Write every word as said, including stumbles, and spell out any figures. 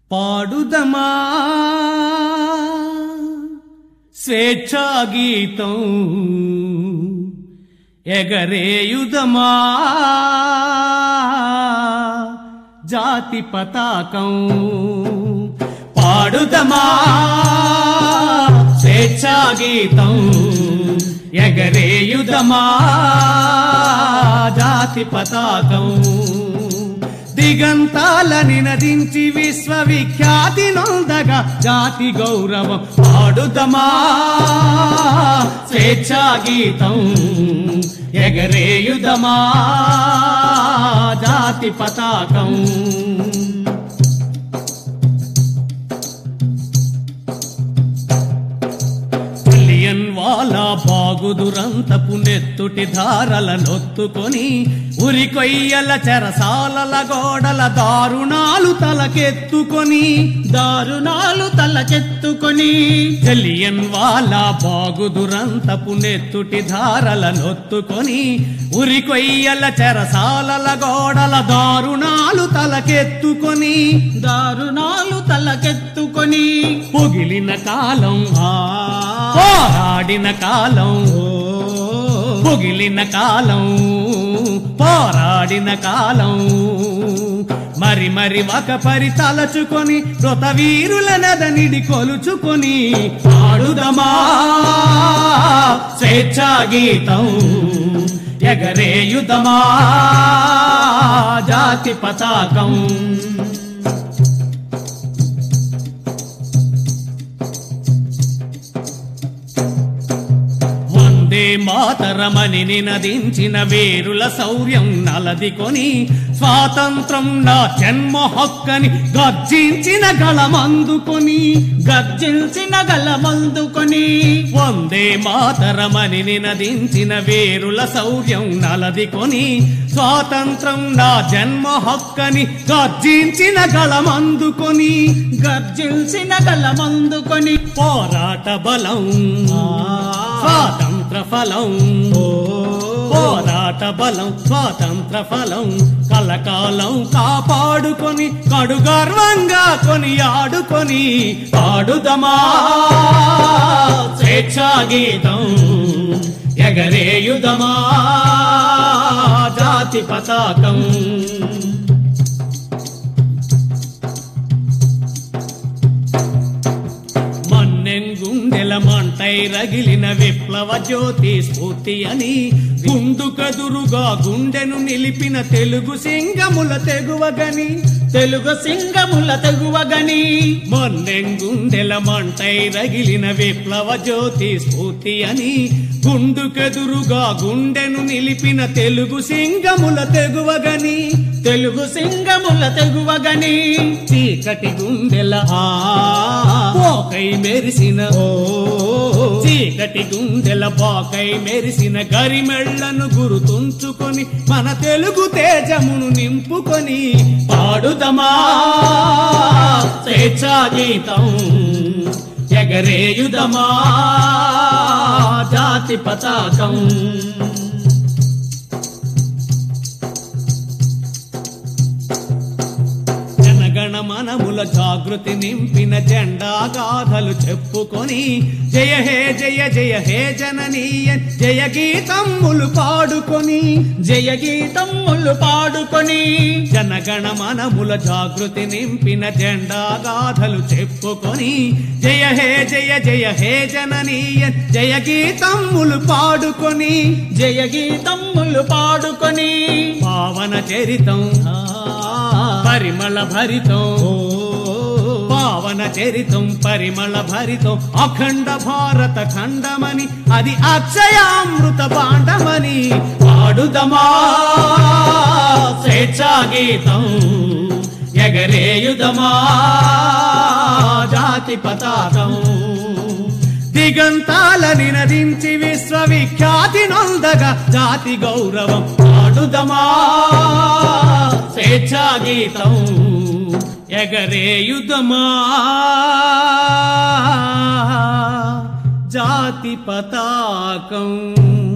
పాడుదమా స్వేచ్ఛా గీతం ఎగరేయుదమా జాతి పతాకం పాడుదమా స్వేచ్ఛా గీతం ఎగరేయుదమా జాతి పతాకం దిగంతాలని నదించి విశ్వవిఖ్యాతి నొందగా జాతి గౌరవం పాడుదమా స్వేచ్ఛా గీతం ఎగరేయుదమా జాతి పతాకం వాలా బాగుదురంతపు నెత్తుటి ధారల నొత్తుకొని ఉరికొయ్యల చెరసాలల గోడల దారుణాలు తలకెత్తుకొని దారుణాలు తలకెత్తుకొని జలియన్ వాలా బాగుదురంతపు నెత్తుటి ధారల నొత్తుకొని ఉరికొయ్యల చెరసాలల గోడల దారుణాలు తలకెత్తుకొని దారుణాలు తలకెత్తుకొని పొగిలిన కాలం పోరాడిన కాలం పొగిలిన కాలం పోరాడిన కాలం మరి మరి ఒక పరి తలచుకొని మృత వీరుల నదనిడి కొలుచుకొని పాడుదమా స్వేచ్ఛా గీతం ఎగరేయుదమా జాతి పతాకం మాతరమని నినదించిన వీరుల శౌర్యం నలదికొని స్వాతంత్రం నా జన్మ హక్కని గర్జించిన గళమందుకొని గర్జించిన గళమందుకొని వందే మాతరమని నినదించిన వీరుల శౌర్యం నలదికొని స్వాతంత్రం నా జన్మ హక్కని గర్జించిన గళమందుకొని గర్జించిన గళమందుకొని పోరాట బలం స్వాతంత్ర ఫలం పోరాట బలం స్వాతంత్ర ఫలం కలకాలం కాపాడుకొని కడు గర్వంగా కొని ఆడుకొని పాడుదమా స్వేచ్ఛా గీతం ఎగరేయుదమా జాతి పతాకం గుండెల మంటై రగిలిన విప్లవ జ్యోతి స్ఫూర్తి అని గుండు కదురుగా గుండెను నిలిపిన తెలుగు సింగముల తెగువగని తెలుగు సింగముల తెగువగని మొన్నెం గుండెల మంటై రగిలిన విప్లవ జ్యోతి స్ఫూర్తి అని గుండు కదురుగా గుండెను నిలిపిన తెలుగు సింగముల తెగువగని తెలుగు సింగముల తెగువగని చీకటి గుండెల పోకై మెరిసిన చీకటి గుండెల పోకై మెరిసిన గరిమెళ్లను గురుతుంచుకొని మన తెలుగు తేజమును నింపుకొని పాడుదమా స్వేచ్ఛా గీతం ఎగరేయుదమా జాతి పతాకం మనముల జాగృతి నింపిన జెండా గాథలు చెప్పుకొని జయ హే జయ జయ హే జననీయ జయ గీతమ్ములు పాడుకొని జయ గీతమ్ములు పాడుకొని జనగణ మనముల జాగృతి నింపిన జెండా గాథలు చెప్పుకొని జయ హే జయ జయ హే జననీయ జయ గీతమ్ములు పాడుకొని జయ గీతమ్ములు పాడుకొని పావన చరితం పరిమళ భరితం పావన చరితం పరిమళ భరితం అఖండ భారత ఖండమని అది అక్షయామృత పాండమని పాడుదమా స్వేచ్ఛా గీతం ఎగరేయుదమా జాతి పతాకం దిగంతాలని నదించి విశ్వవిఖ్యాతి నొందగా జాతి గౌరవం పాడుదమా స్వేచ్ఛా గీతం ఎగరేయుదమా జాతి పతాకం।